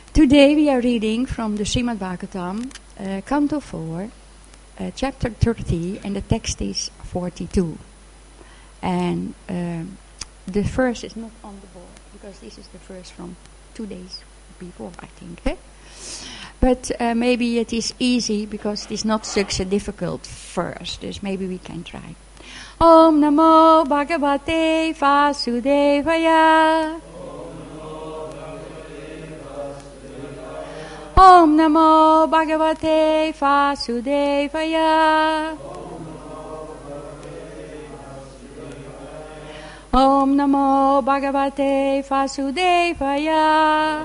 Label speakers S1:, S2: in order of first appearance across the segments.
S1: Today we are reading from the Srimad Bhagavatam, Canto 4, Chapter 30, and the text is 42. And the verse is not on the board, because this is the verse from 2 days before, I think. But maybe it is easy, because it is not such a difficult verse, dus maybe we can try. Om Namo Bhagavate Vasudevaya. Om Namo Bhagavate Vasudevaya. Om Namo Bhagavate Vasudevaya.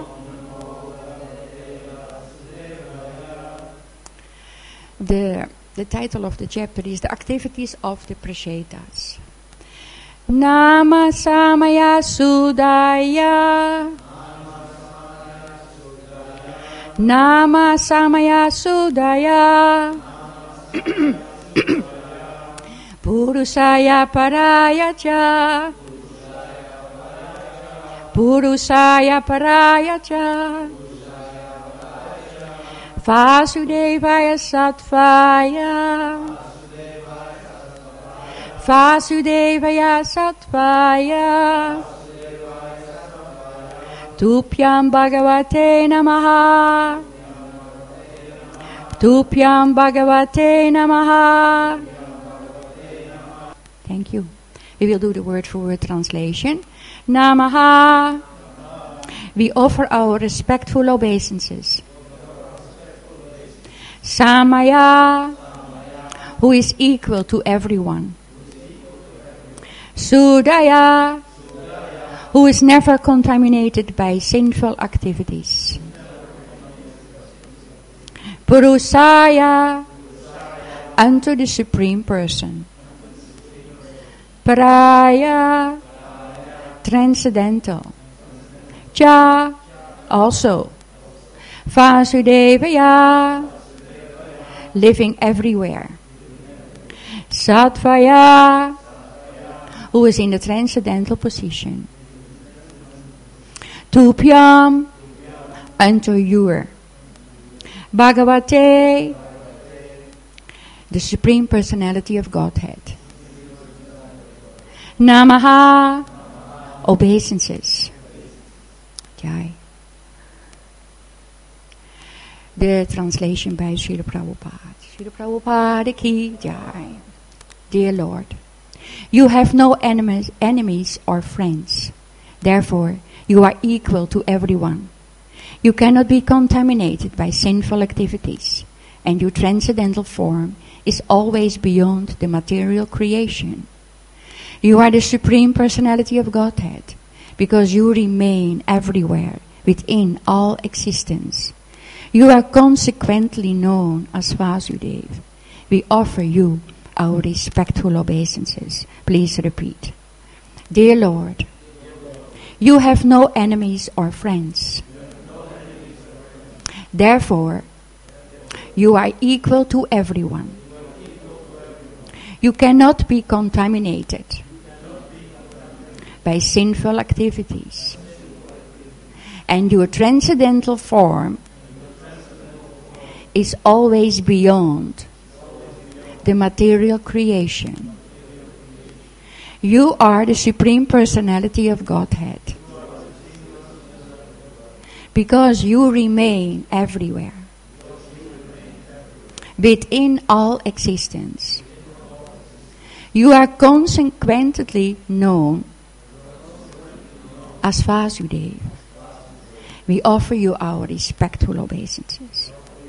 S1: The title of the chapter is The Activities of the Prashetas. Nama Samaya Sudaya. Nama Samaya Sudaya. Purusaya Parayacha. Purusaya Parayacha. Vasudevaya Sattvaya. Vasudevaya Sattvaya. Tupyam Bhagavate Namaha. Tupyam Bhagavate Namaha. Thank you. We will do the word-for-word translation. Namaha. We offer our respectful obeisances. Samaya, who is equal to everyone. Sudaya, who is never contaminated by sinful activities. Purusaya, unto the Supreme Person. Paraya, transcendental. Cha, also. Vasudevaya, living everywhere. Sattvaya, who is in the transcendental position. Tupyam, unto your. Bhagavate, the Supreme Personality of Godhead. Namaha, obeisances. Jai. The translation by Srila Prabhupada. Srila Prabhupada ki jai. Dear Lord, you have no enemies or friends. Therefore, you are equal to everyone. You cannot be contaminated by sinful activities, and your transcendental form is always beyond the material creation. You are the Supreme Personality of Godhead, because you remain everywhere, within all existence. You are consequently known as Vasudeva. We offer you our respectful obeisances. Please repeat. Dear Lord, you have no enemies or friends. Therefore, you are equal to everyone. You cannot be contaminated by sinful activities. And your transcendental form is always beyond the material creation. You are the Supreme Personality of Godhead, because you remain everywhere, within all existence. You are consequently known as Vasudeva. We offer you our respectful obeisances.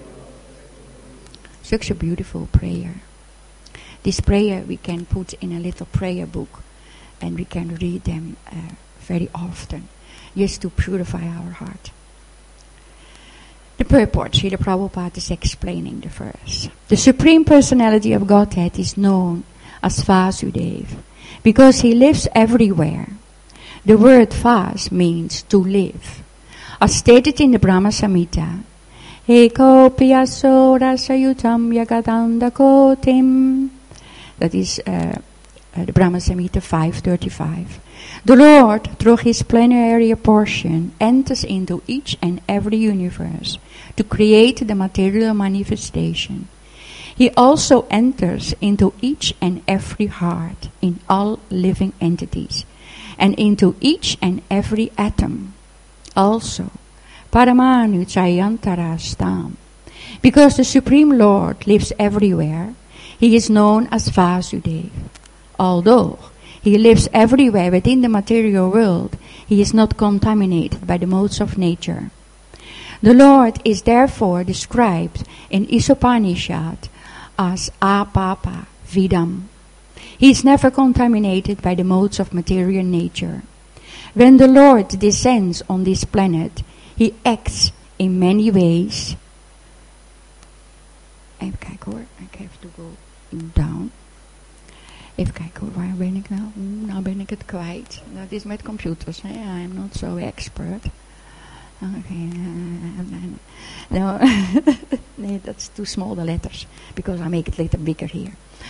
S1: Such a beautiful prayer. This prayer we can put in a little prayer book, and we can read them very often, just to purify our heart. The purport, Srila Prabhupada is explaining the verse. The Supreme Personality of Godhead is known as Vasudeva, because he lives everywhere. The word Vas means to live. As stated in the Brahma Samhita, Eko piyaso rasayutam yagadanda kotim. That is the Brahma Samhita 5:35. The Lord, through his plenary portion, enters into each and every universe to create the material manifestation. He also enters into each and every heart in all living entities, and into each and every atom. Also, Paramanu Chayantara Stam. Because the Supreme Lord lives everywhere, he is known as Vasudeva. Although he lives everywhere within the material world, he is not contaminated by the modes of nature. The Lord is therefore described in Isopanishad as Apapa Vidam. He is never contaminated by the modes of material nature. When the Lord descends on this planet, he acts in many ways. Even kijken hoor, ik have to go down. Even kijken hoor, waar ben ik nou? Nou ben ik het kwijt. Dat is met computers, hè? I'm not so expert. Okay. No, nee, that's too small, the letters, because I make it a little bigger here.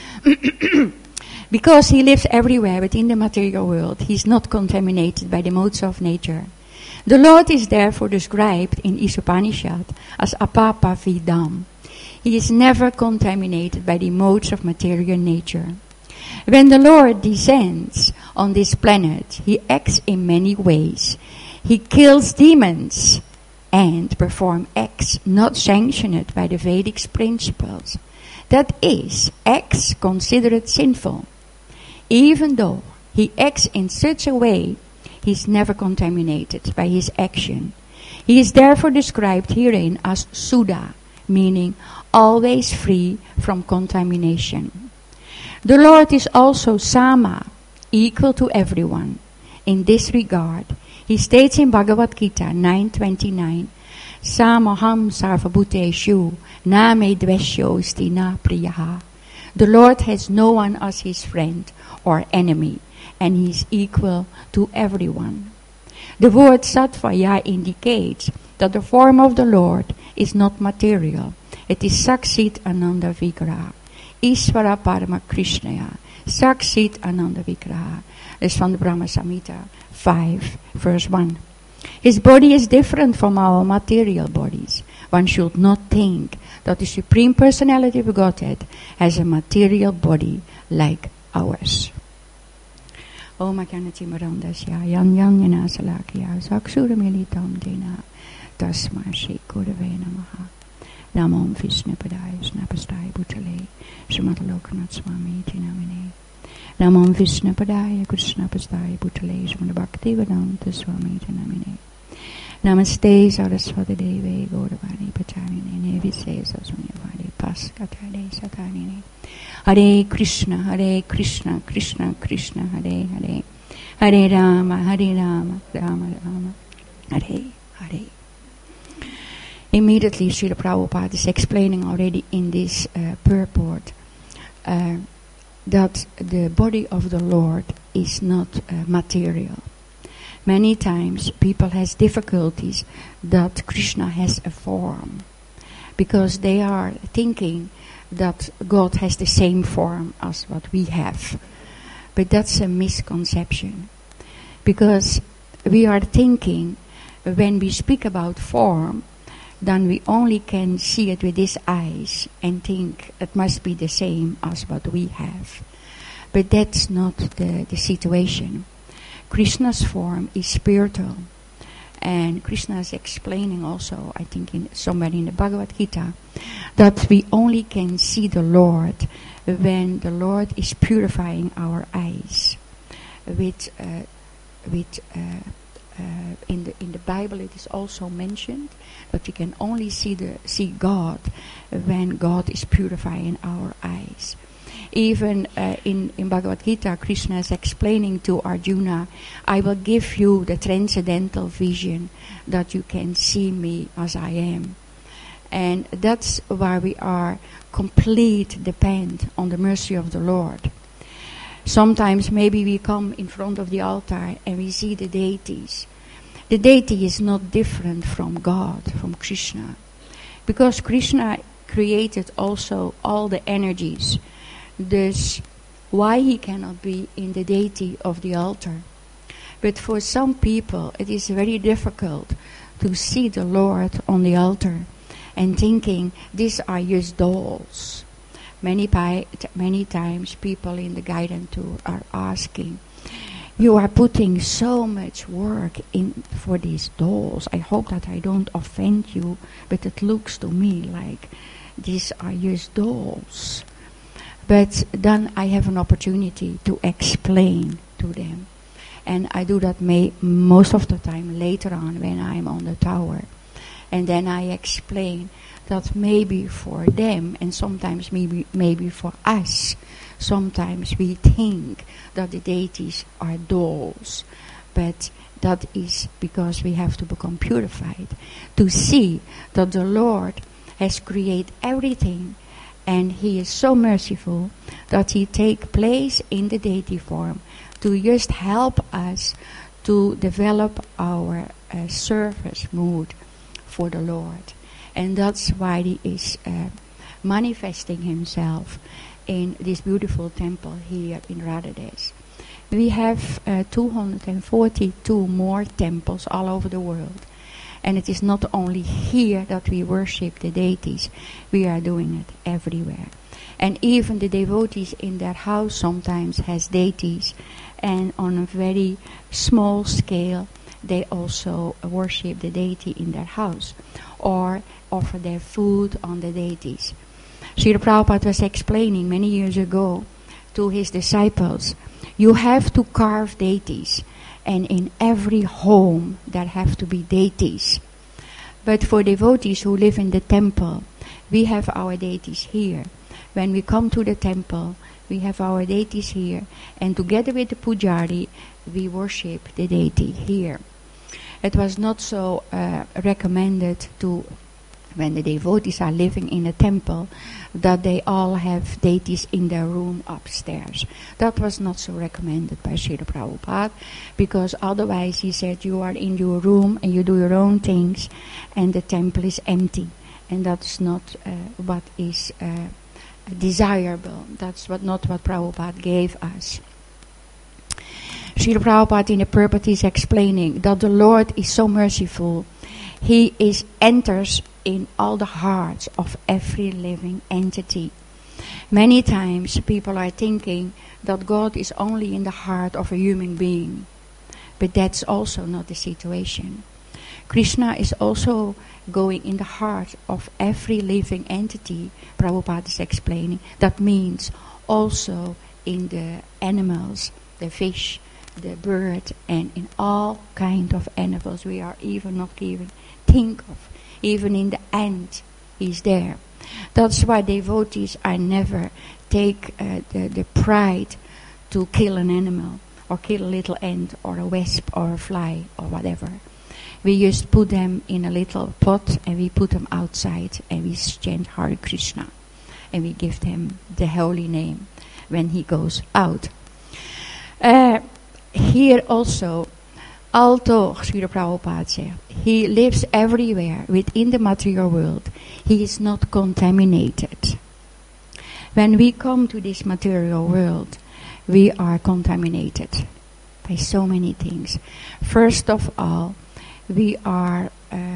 S1: Because he lives everywhere within the material world, he is not contaminated by the modes of nature. The Lord is therefore described in Isopanishad as Apapa Vidam. He is never contaminated by the modes of material nature. When the Lord descends on this planet, he acts in many ways. He kills demons and performs acts not sanctioned by the Vedic principles. That is, acts considered sinful. Even though he acts in such a way, he is never contaminated by his action. He is therefore described herein as Suddha, meaning always free from contamination. The Lord is also Sama, equal to everyone. In this regard, he states in Bhagavad Gita 9:29, Samaham sarvabhuteshu na me dvesho sti na priyaha. The Lord has no one as his friend or enemy, and he is equal to everyone. The word Satvaya indicates that the form of the Lord is not material. It is Saksit Ananda Vigraha. Ishvara Parama Krishnaya. Saksit Ananda Vigraha. This is from the Brahma Samhita 5, verse 1. His body is different from our material bodies. One should not think that the Supreme Personality of Godhead has a material body like ours. Om Akyanati Marandasya Yan Yan Yana Salakya Saksura Militam Dena Tasma Shri Gurave Namaha Namom Vishnu Padaya Snapastai Bhutale Srimad Lokanath Swami Tinamine Namom Vishnu Padaya Krishna Pastai Bhutale Srimad Bhakti Vedanta Swami Tinamine Namaste Saraswati Deve Gauravani Pacharine Nevise Sasunyavadi Paskatade Sakarine Hare Krishna, Krishna Krishna, Hare Hare, Hare Rama, Rama Rama, Hare Hare. Immediately, Srila Prabhupada is explaining already in this purport that the body of the Lord is not material. Many times people has difficulties that Krishna has a form, because they are thinking that God has the same form as what we have. But that's a misconception. Because we are thinking, when we speak about form, then we only can see it with these eyes and think it must be the same as what we have. But that's not the situation. Krishna's form is spiritual. And Krishna is explaining also, I think somewhere in the Bhagavad Gita, that we only can see the Lord when the Lord is purifying our eyes. In the Bible it is also mentioned that we can only see God when God is purifying our eyes. Even in Bhagavad Gita, Krishna is explaining to Arjuna, I will give you the transcendental vision that you can see me as I am. And that's why we are complete depend on the mercy of the Lord. Sometimes maybe we come in front of the altar and we see the deities. The deity is not different from God, from Krishna. Because Krishna created also all the energies. Thus, why he cannot be in the deity of the altar? But for some people, it is very difficult to see the Lord on the altar and thinking these are just dolls. Many times people in the guidance tour are asking, you are putting so much work in for these dolls. I hope that I don't offend you, but it looks to me like these are just dolls. But then I have an opportunity to explain to them. And I do that most of the time later on when I'm on the tower. And then I explain that maybe for them, and sometimes maybe for us, sometimes we think that the deities are dolls. But that is because we have to become purified to see that the Lord has created everything, and He is so merciful that He take place in the deity form to just help us to develop our service mood for the Lord. And that's why He is manifesting Himself in this beautiful temple here in Radades. We have 242 more temples all over the world. And it is not only here that we worship the deities, we are doing it everywhere. And even the devotees in their house sometimes has deities, and on a very small scale they also worship the deity in their house or offer their food on the deities. Srila Prabhupada was explaining many years ago to his disciples, you have to carve deities, and in every home there have to be deities. But for devotees who live in the temple, we have our deities here. When we come to the temple, we have our deities here, and together with the pujari, we worship the deity here. It was not so recommended to, when the devotees are living in a temple, that they all have deities in their room upstairs. That was not so recommended by Srila Prabhupada, because otherwise he said you are in your room and you do your own things and the temple is empty, and that's not what is desirable. That's not what Prabhupada gave us. Srila Prabhupada in the purport is explaining that the Lord is so merciful. He enters in all the hearts of every living entity. Many times people are thinking that God is only in the heart of a human being. But that's also not the situation. Krishna is also going in the heart of every living entity, Prabhupada is explaining. That means also in the animals, the fish, the bird, and in all kind of animals we are even not even think of. Even in the ant, He's there. That's why devotees are never take the pride to kill an animal, or kill a little ant, or a wasp, or a fly, or whatever. We just put them in a little pot, and we put them outside, and we chant Hare Krishna, and we give them the holy name when he goes out. Here also, although Srila Prabhupada said, he lives everywhere within the material world, he is not contaminated. When we come to this material world, we are contaminated by so many things. First of all, we are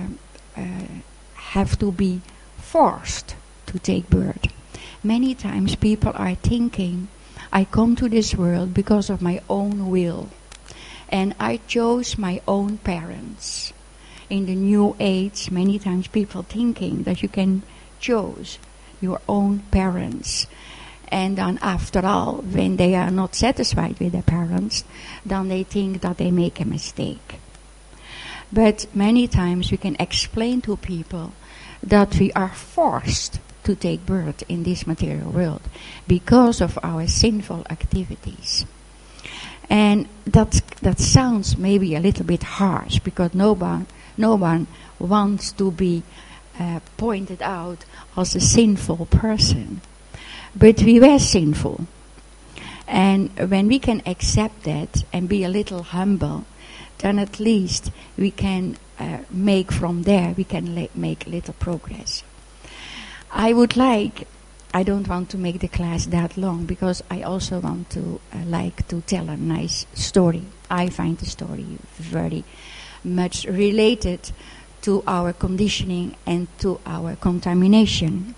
S1: have to be forced to take birth. Many times people are thinking, I come to this world because of my own will. And I chose my own parents. In the new age, many times people thinking that you can choose your own parents. And then after all, when they are not satisfied with their parents, then they think that they make a mistake. But many times we can explain to people that we are forced to take birth in this material world because of our sinful activities. And that sounds maybe a little bit harsh, because no one wants to be pointed out as a sinful person. But we were sinful. And when we can accept that and be a little humble, then at least we can make from there, we can make little progress. I would like I don't want to make the class that long because I also want to like to tell a nice story. I find the story very much related to our conditioning and to our contamination.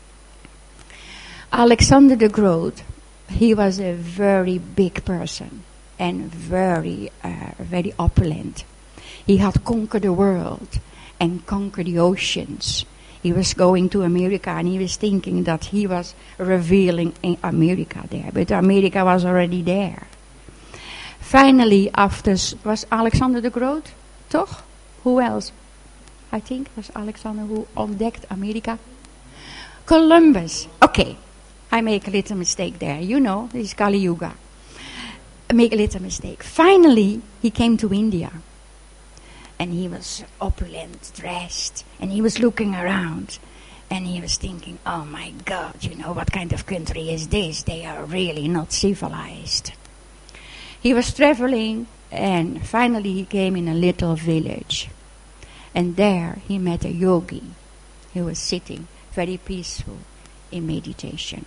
S1: Alexander the Great, he was a very big person and very opulent. He had conquered the world and conquered the oceans. He was going to America and he was thinking that he was revealing in America there. But America was already there. Finally, was Alexander the Great, toch? Who else? I think it was Alexander who ontdekt America. Columbus. Okay, I make a little mistake there. You know, this is Kali Yuga. I make a little mistake. Finally, he came to India. And he was opulent, dressed, and he was looking around. And he was thinking, oh my God, what kind of country is this? They are really not civilized. He was traveling, and finally he came in a little village. And there he met a yogi. He was sitting very peaceful in meditation.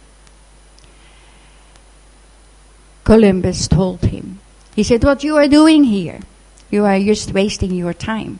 S1: Columbus told him, he said, what you are doing here? You are just wasting your time.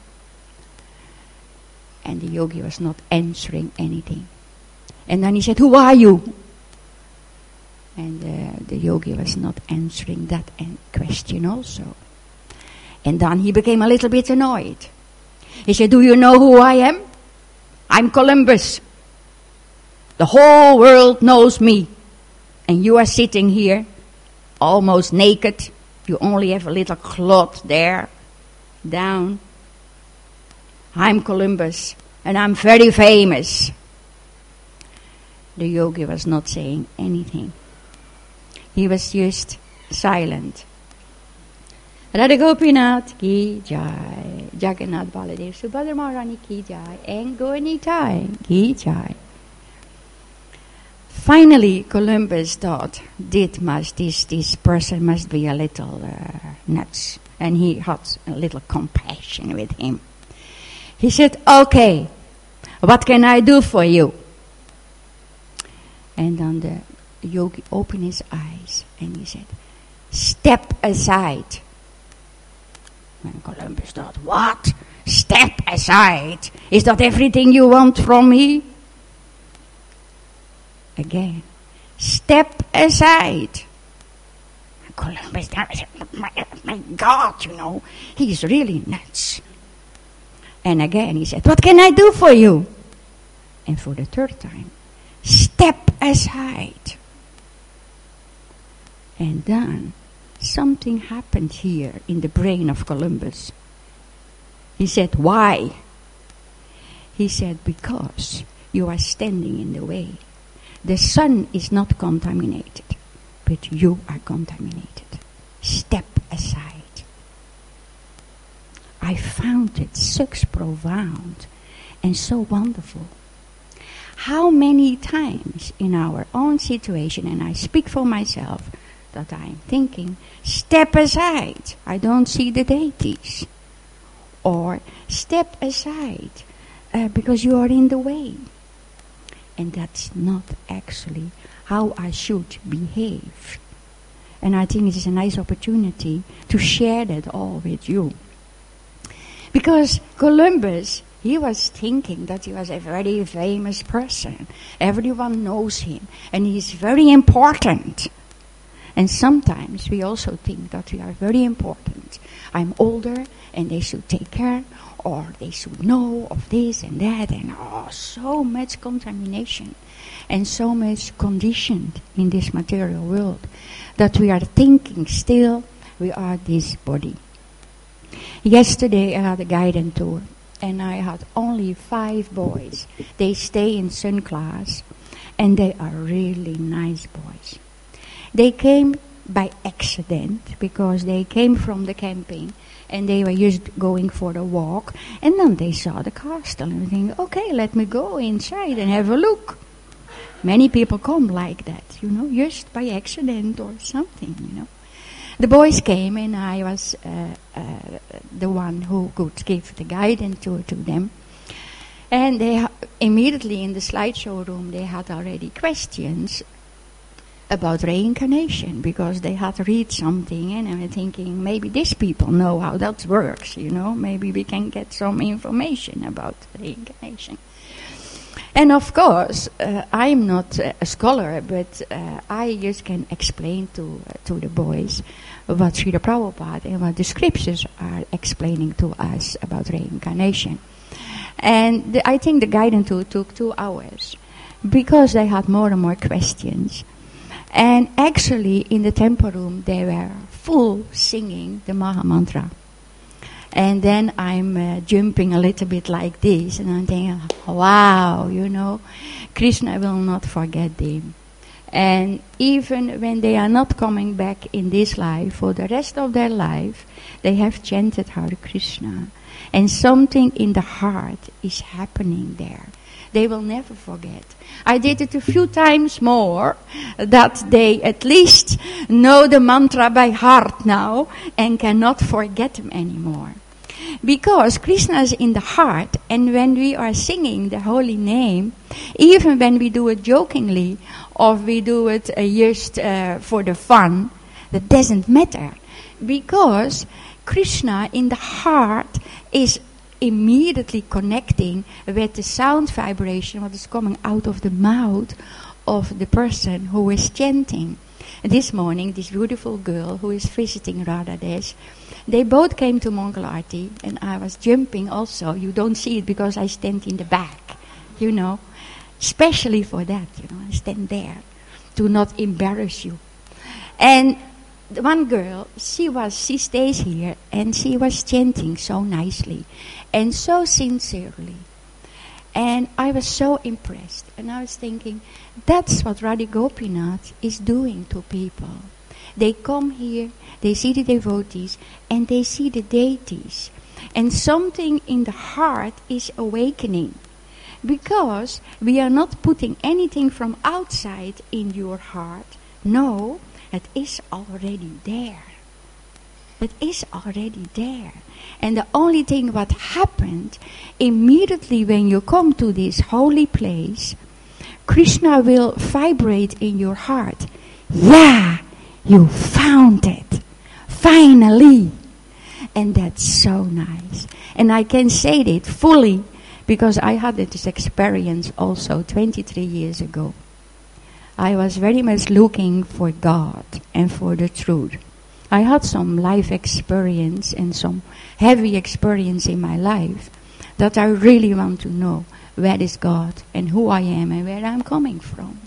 S1: And the yogi was not answering anything. And then he said, who are you? And the yogi was not answering that question also. And then he became a little bit annoyed. He said, do you know who I am? I'm Columbus. The whole world knows me. And you are sitting here, almost naked. You only have a little cloth there, down. I'm Columbus, and I'm very famous. The yogi was not saying anything. He was just silent. Radha Gopinath ki jai, Jagannath Baladev Subhadra Maharani ki jai, and Gaura ki jai. Finally, Columbus thought, this person must be a little nuts. And he had a little compassion with him. He said, okay, what can I do for you? And then the yogi opened his eyes and he said, step aside. And Columbus thought, what? Step aside? Is that everything you want from me? Again, step aside. Columbus, my God, he's really nuts. And again he said, what can I do for you? And for the third time, step aside. And then something happened here in the brain of Columbus. He said, why? He said, because you are standing in the way. The sun is not contaminated, but you are contaminated. Step aside. I found it such profound and so wonderful. How many times in our own situation, and I speak for myself, that I'm thinking, step aside, I don't see the deities. Or step aside, because you are in the way. And that's not actually how I should behave. And I think it is a nice opportunity to share that all with you. Because Columbus, he was thinking that he was a very famous person. Everyone knows him. And he's very important. And sometimes we also think that we are very important. I'm older and they should take care, or they should know of this and that, and so much contamination and so much conditioned in this material world that we are thinking still we are this body. Yesterday I had a guidance tour and I had only 5 boys. They stay in Sun class and they are really nice boys. They came by accident because they came from the camping and they were just going for a walk, and then they saw the castle and think, okay, let me go inside and have a look. Many people come like that, just by accident or something, The boys came and I was the one who could give the guidance tour to them. And they immediately in the slideshow room they had already questions about reincarnation, because they had read something and they were thinking, maybe these people know how that works, maybe we can get some information about reincarnation. And of course, I'm not a scholar, but I just can explain to the boys what Srila Prabhupada and what the scriptures are explaining to us about reincarnation. And I think the guidance took 2 hours, because they had more and more questions. And actually, in the temple room, they were full singing the Maha Mantra. And then I'm jumping a little bit like this, and I'm thinking, wow, Krishna will not forget them. And even when they are not coming back in this life, for the rest of their life, they have chanted Hare Krishna. And something in the heart is happening there. They will never forget. I did it a few times more, that they at least know the mantra by heart now and cannot forget them anymore. Because Krishna is in the heart, and when we are singing the holy name, even when we do it jokingly or we do it just for the fun, that doesn't matter. Because Krishna in the heart is immediately connecting with the sound vibration what is coming out of the mouth of the person who is chanting. This morning, this beautiful girl who is visiting Radha Desh, they both came to Mongol Aarti, and I was jumping also. You don't see it because I stand in the back, especially for that, I stand there to not embarrass you. And one girl, she stays here, and she was chanting so nicely and so sincerely. And I was so impressed. And I was thinking, that's what Radha Gopinath is doing to people. They come here, they see the devotees, and they see the deities. And something in the heart is awakening. Because we are not putting anything from outside in your heart. No, it is already there. It is already there. And the only thing what happened, immediately when you come to this holy place, Krishna will vibrate in your heart. Yeah, you found it. Finally. And that's so nice. And I can say that fully, because I had this experience also 23 years ago. I was very much looking for God and for the truth. I had some life experience and some heavy experience in my life that I really want to know where is God and who I am and where I'm coming from.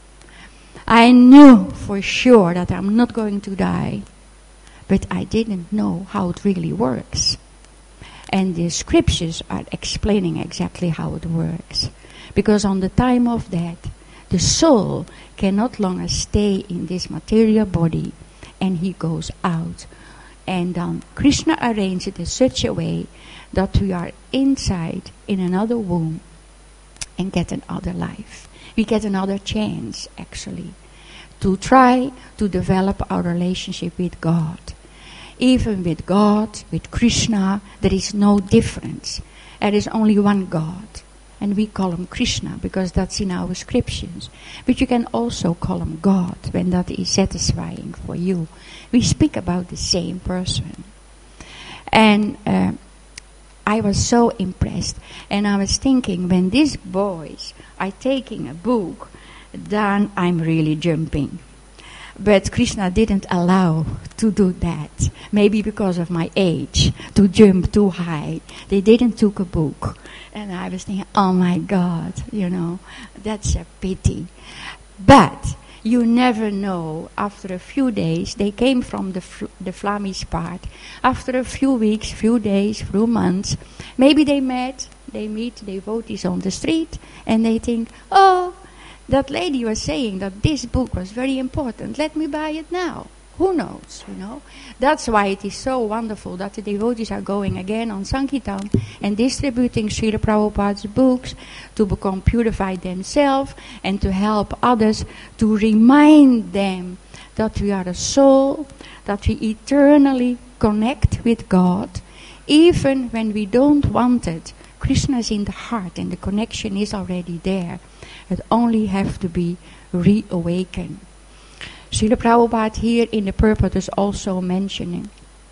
S1: I knew for sure that I'm not going to die, but I didn't know how it really works. And the scriptures are explaining exactly how it works. Because on the time of death, the soul cannot longer stay in this material body, and he goes out. And Krishna arranged it in such a way that we are inside in another womb and get another life. We get another chance, actually, to try to develop our relationship with God. Even with God, with Krishna, there is no difference. There is only one God. And we call him Krishna because that's in our scriptures. But you can also call him God when that is satisfying for you. We speak about the same person. And I was so impressed. And I was thinking, when these boys are taking a book, then I'm really jumping. But Krishna didn't allow to do that. Maybe because of my age, to jump too high. They didn't take a book. And I was thinking, oh my God, that's a pity. But you never know. After a few days, they came from the Flemish part. After a few weeks, few days, few months, maybe they meet devotees on the street, and they think, oh, that lady was saying that this book was very important. Let me buy it now. Who knows, That's why it is so wonderful that the devotees are going again on Sankirtan and distributing Srila Prabhupada's books to become purified themselves and to help others, to remind them that we are a soul, that we eternally connect with God, even when we don't want it Krishna is in the heart and the connection is already there. It only have to be reawakened. Srila Prabhupada here in the purport is also mentioning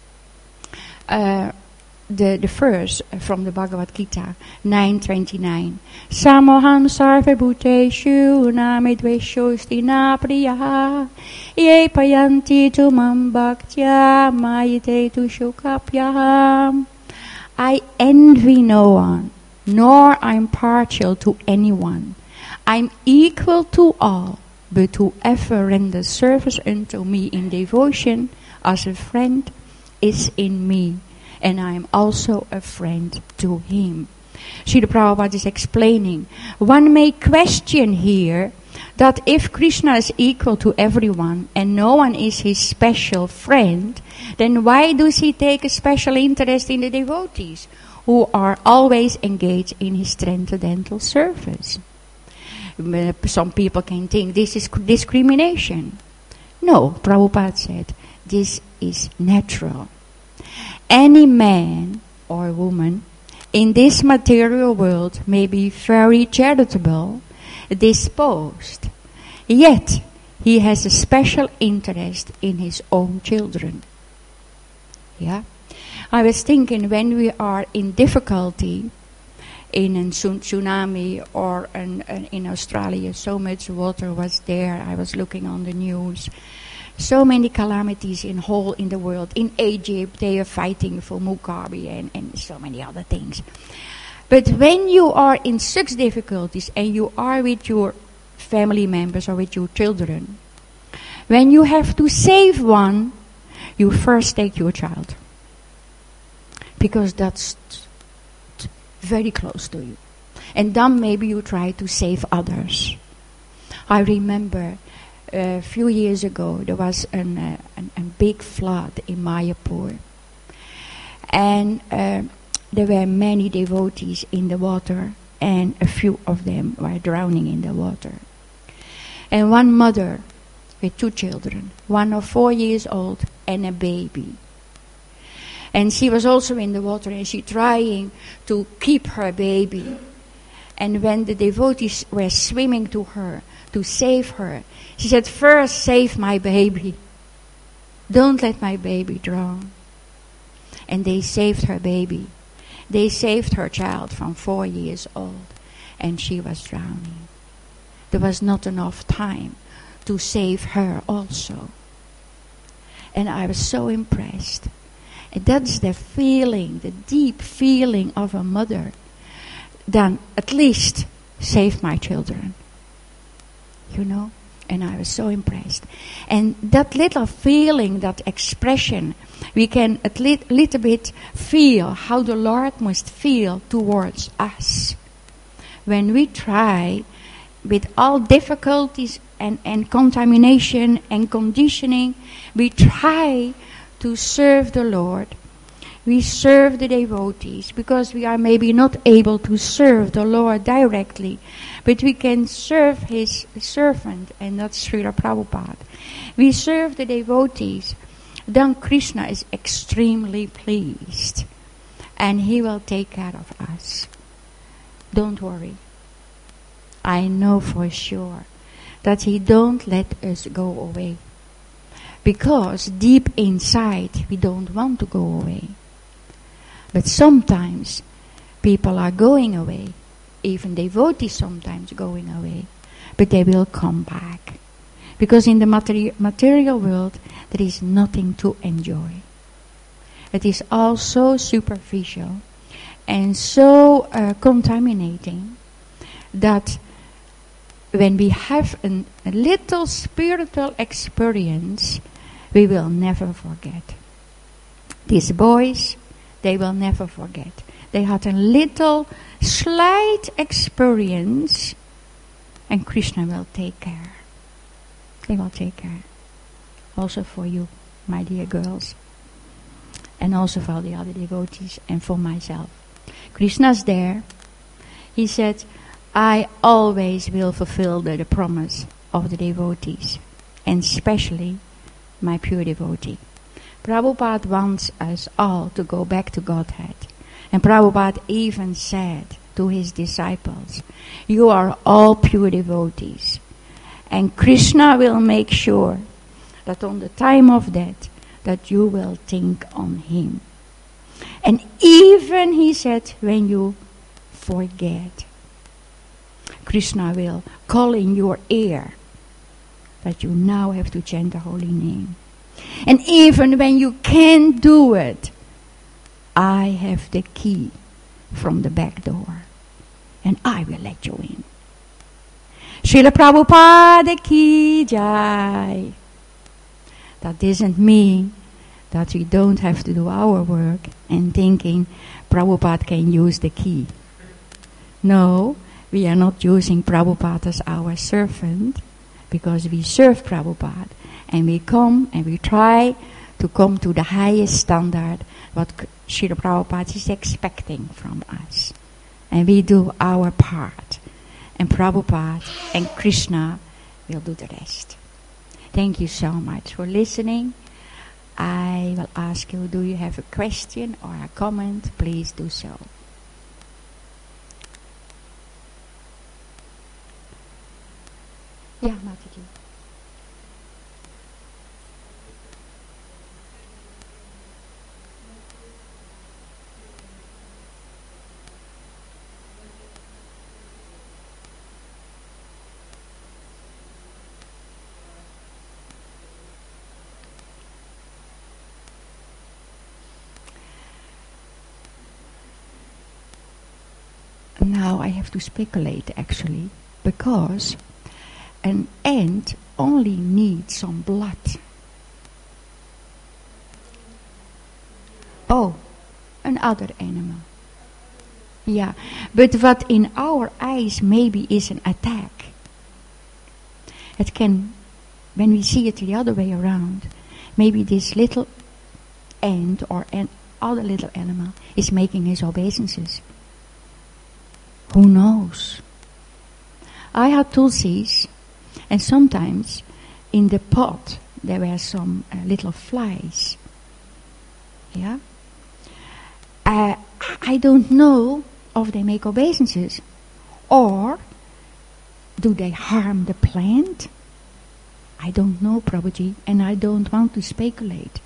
S1: the verse from the Bhagavad Gita 9:29. Samoham sarva bhuteshu namidvesho stina priyaha ye payanti tu mam bhaktya mayate tu shukapyaham. I envy no one, nor I'm partial to anyone. I'm equal to all, but whoever renders service unto me in devotion as a friend is in me, and I am also a friend to him. Srila Prabhupada is explaining, one may question here that if Krishna is equal to everyone and no one is his special friend, then why does he take a special interest in the devotees who are always engaged in his transcendental service? Some people can think this is discrimination. No, Prabhupada said, this is natural. Any man or woman in this material world may be very charitable disposed, yet he has a special interest in his own children. Yeah, I was thinking when we are in difficulty, in a tsunami or in Australia, so much water was there. I was looking on the news. So many calamities in the world. In Egypt, they are fighting for Mugabe and so many other things. But when you are in such difficulties and you are with your family members or with your children, when you have to save one, you first take your child. Because that's very close to you. And then maybe you try to save others. I remember a few years ago there was a big flood in Mayapur. And there were many devotees in the water, and a few of them were drowning in the water. And one mother with 2 children, one of 4 years old and a baby. And she was also in the water, and she trying to keep her baby. And when the devotees were swimming to her to save her, she said, first save my baby. Don't let my baby drown. And they saved her baby. They saved her child from 4 years old, and she was drowning. There was not enough time to save her also. And I was so impressed. And that's the feeling, the deep feeling of a mother. Then at least save my children. You know? And I was so impressed. And that little feeling, that expression, we can a little bit feel how the Lord must feel towards us. When we try, with all difficulties and contamination and conditioning, we try to serve the Lord. We serve the devotees because we are maybe not able to serve the Lord directly, but we can serve his servant, and that's Srila Prabhupada. We serve the devotees. Then Krishna is extremely pleased, and he will take care of us. Don't worry. I know for sure that he don't let us go away. Because deep inside we don't want to go away. But sometimes people are going away. Even devotees sometimes going away. But they will come back. Because in the material world there is nothing to enjoy. It is all so superficial and so contaminating that when we have a little spiritual experience, we will never forget. These boys, they will never forget. They had a little slight experience, and Krishna will take care. He will take care. Also for you, my dear girls. And also for the other devotees and for myself. Krishna's there. He said, I always will fulfill the promise of the devotees, and especially my pure devotee. Prabhupada wants us all to go back to Godhead. And Prabhupada even said to his disciples, you are all pure devotees. And Krishna will make sure that on the time of death, that you will think on him. And even, he said, when you forget, Krishna will call in your ear that you now have to chant the holy name. And even when you can't do it, I have the key from the back door, and I will let you in. Srila Prabhupada ki jai. That doesn't mean that we don't have to do our work and thinking Prabhupada can use the key. No, we are not using Prabhupada as our servant, because we serve Prabhupada and we come and we try to come to the highest standard what Srila Prabhupada is expecting from us. And we do our part. And Prabhupada and Krishna will do the rest. Thank you so much for listening. I will ask you, do you have a question or a comment? Please do so. Yeah, Mataji. Now I have to speculate actually, because an ant only needs some blood. Oh, another animal. Yeah, but what in our eyes maybe is an attack, it can, when we see it the other way around, maybe this little ant or an other little animal is making his obeisances. Who knows? I had tulsis, and sometimes in the pot there were some little flies. Yeah? I don't know if they make obeisances, or do they harm the plant? I don't know, Prabhuji, and I don't want to speculate.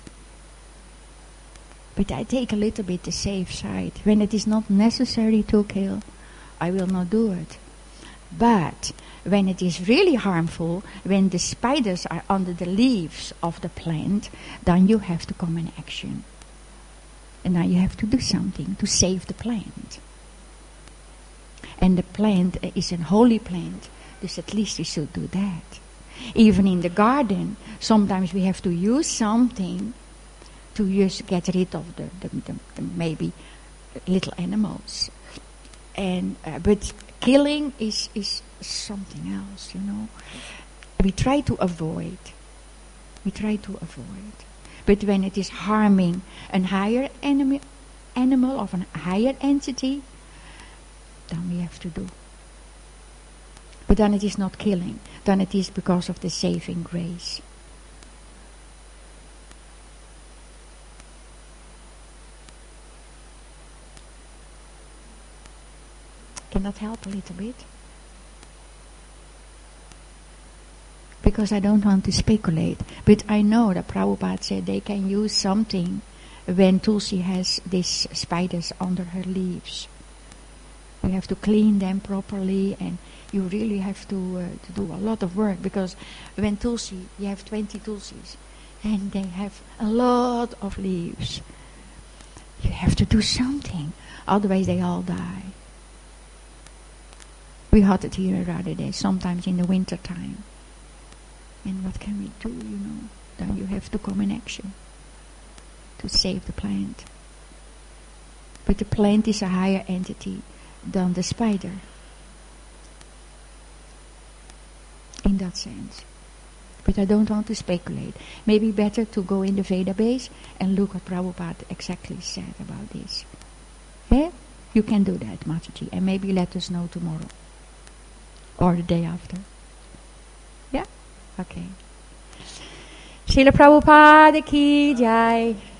S1: But I take a little bit the safe side. When it is not necessary to kill, I will not do it. But when it is really harmful, when the spiders are under the leaves of the plant, then you have to come in action. And now you have to do something to save the plant. And the plant is a holy plant, so at least we should do that. Even in the garden, sometimes we have to use something to just get rid of the maybe little animals. And but killing is something else, you know. We try to avoid. But when it is harming a higher animal of a higher entity, then we have to do. But then it is not killing. Then it is because of the saving grace. Can that help a little bit? Because I don't want to speculate. But I know that Prabhupada said they can use something when Tulsi has these spiders under her leaves. You have to clean them properly, and you really have to do a lot of work, because when Tulsi, you have 20 Tulsis and they have a lot of leaves. You have to do something, otherwise they all die. We had it here in Radha, sometimes in the winter time. And what can we do, you know? Then you have to come in action to save the plant. But the plant is a higher entity than the spider. In that sense. But I don't want to speculate. Maybe better to go in the Veda base and look what Prabhupada exactly said about this. Yeah? You can do that, Mataji. And maybe let us know tomorrow. Or the day after. Yeah? Okay. Srila Prabhupada ki jai.